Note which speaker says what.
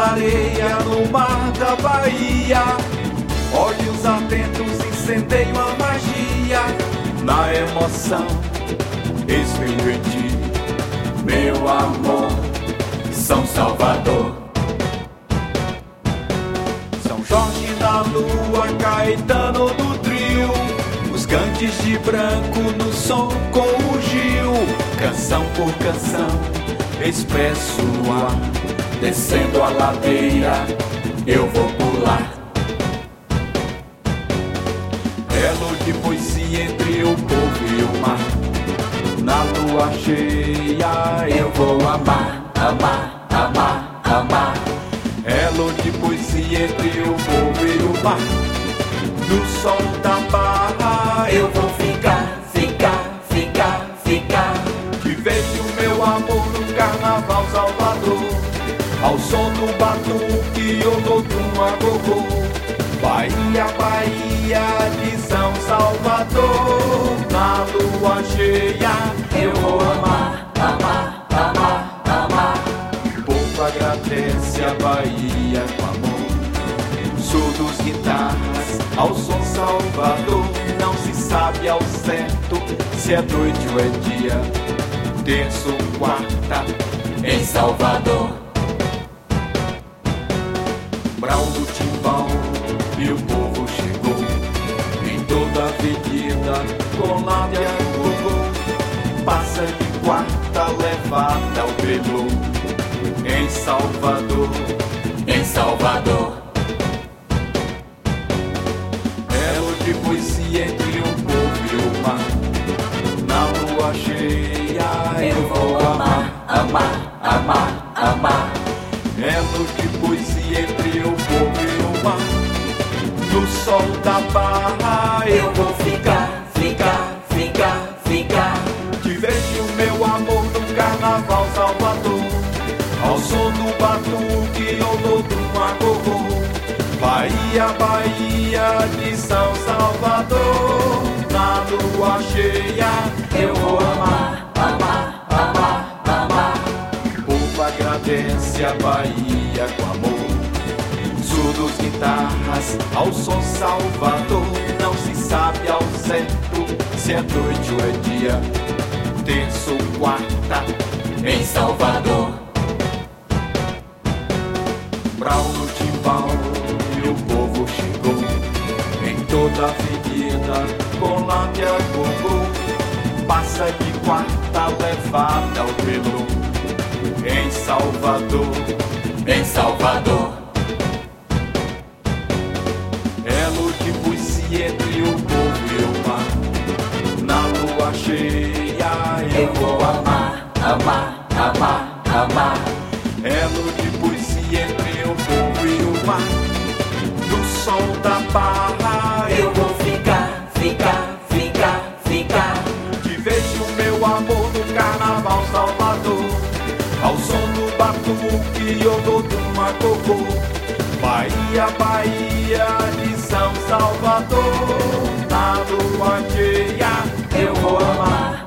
Speaker 1: areia no mar da Bahia. Olhos atentos incendeiam a magia. Na emoção espelho em ti, meu amor, São Salvador. São Jorge na lua, Caetano do trio, os cantes de branco no som com o Gil. Canção por canção, expresso no ar, descendo a ladeira, eu vou pular. Elo de poesia entre o povo e o mar, na lua cheia eu vou amar, amar, amar, amar. Elo de poesia entre o povo e o mar, no sol da barra eu vou ficar, ficar, ficar, ficar. Te vejo, meu amor, no carnaval Salvador, ao som do batuque ou do agogô. Bahia, Bahia de São Salvador, na lua cheia eu vou amar, amar, amar, amar. O povo agradece a Bahia com amor, surdos, guitarras, ao som Salvador. Não se sabe ao certo se é noite ou é dia, terça ou quarta em Salvador. Brau do timbal e o povo chegou, em toda a avenida, com lábia gogô. Passa de quarta, levada ao Pelô, em Salvador, em Salvador. Elo de poesia entre o povo e o mar, na lua cheia eu vou amar, amar, amar, amar. Elo de poesia entre o povo e o mar, no sol da barra eu vou ficar, ficar, ficar, ficar. Te vejo, meu amor, no carnaval Salvador, ao som do batuque ou do agogô. Bahia, Bahia de São Salvador, na lua cheia eu vou amar, amar, amar, amar. O povo agradece a Bahia com amor, surdos, guitarras, ao som Salvador. Não se sabe ao certo se é noite ou é dia, terça ou quarta em Salvador. Brau no timbal e o povo chegou, em toda a avenida, com lábia gogô. Passa de quarta, levada ao Pelô, em Salvador, em Salvador. Elo de poesia entre o povo e o mar, na lua cheia eu vou amar, amar, amar, amar. Elo de poesia entre o povo e o mar, no som da barra eu vou ficar, ficar, ficar, ficar. Te vejo, meu amor, no carnaval Salvador, ao som do batuque ou do agogô. Bahia, Bahia de São Salvador, na lua cheia eu vou amar,